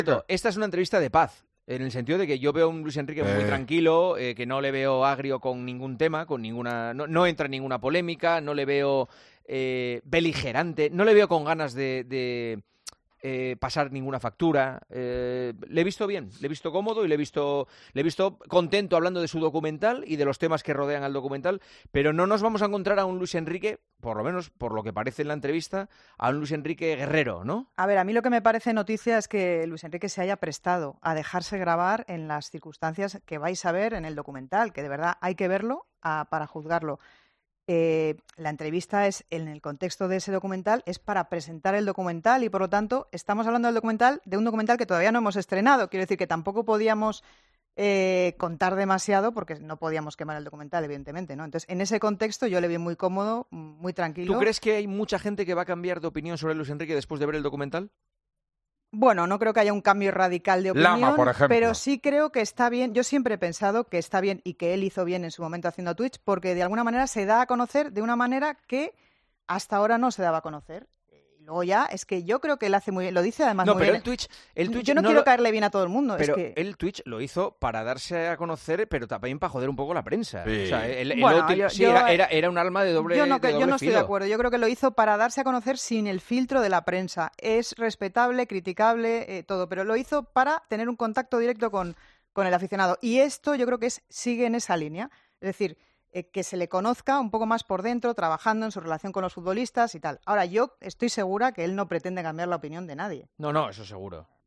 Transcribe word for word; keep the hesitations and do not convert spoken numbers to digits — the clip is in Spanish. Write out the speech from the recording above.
Esta es una entrevista de paz, en el sentido de que yo veo a un Luis Enrique muy Eh. tranquilo, eh, que no le veo agrio con ningún tema, con ninguna, no, no entra en ninguna polémica, no le veo eh, beligerante, no le veo con ganas de, de eh, pasar ninguna factura. Eh, le he visto bien, le he visto cómodo y le he visto, le he visto contento hablando de su documental y de los temas que rodean al documental, pero no nos vamos a encontrar a un Luis Enrique, por lo menos por lo que parece en la entrevista, a un Luis Enrique guerrero, ¿no? A ver, a mí lo que me parece noticia es que Luis Enrique se haya prestado a dejarse grabar en las circunstancias que vais a ver en el documental, que de verdad hay que verlo a, para juzgarlo. Eh, la entrevista es en el contexto de ese documental, es para presentar el documental y, por lo tanto, estamos hablando del documental, de un documental que todavía no hemos estrenado. Quiero decir que tampoco podíamos eh, contar demasiado porque no podíamos quemar el documental, evidentemente, ¿no? Entonces, en ese contexto yo le vi muy cómodo, muy tranquilo. ¿Tú crees que hay mucha gente que va a cambiar de opinión sobre Luis Enrique después de ver el documental? Bueno, no creo que haya un cambio radical de opinión, Lama, por ejemplo. pero sí creo que está bien. Yo siempre he pensado que está bien y que él hizo bien en su momento haciendo Twitch, porque de alguna manera se da a conocer de una manera que hasta ahora no se daba a conocer. Y luego ya, es que yo creo que él hace muy bien, lo dice además No, muy pero bien. el Twitch, el Twitch yo no, no quiero lo- caerle bien a todo el mundo, Pero es que... el Twitch lo hizo para darse a conocer, pero también para joder un poco la prensa. Sí. O sea, el, el Bueno, útil- yo- sí, yo- era, era, era un arma de doble Yo no, de yo doble no estoy de filo. acuerdo. Yo creo que lo hizo para darse a conocer sin el filtro de la prensa. Es respetable, criticable, eh, todo, pero lo hizo para tener un contacto directo con, con el aficionado. Y esto yo creo que es, sigue en esa línea. Es decir, eh, que se le conozca un poco más por dentro, trabajando en su relación con los futbolistas y tal. Ahora, yo estoy segura que él no pretende cambiar la opinión de nadie. No, no, eso seguro.